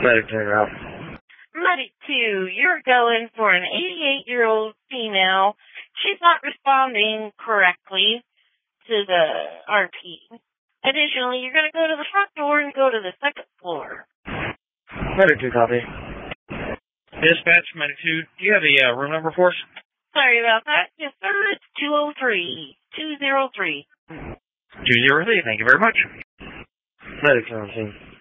Medic 2, Ralph. Medic 2, you're going for an 88-year-old female. She's not responding correctly to the RP. Additionally, you're going to go to the front door and go to the second floor. Medic 2, copy. Dispatch, Medic 2, do you have a room number for us? Sorry about that. Yes, sir. It's 203. 203. 203, thank you very much. Medic 2,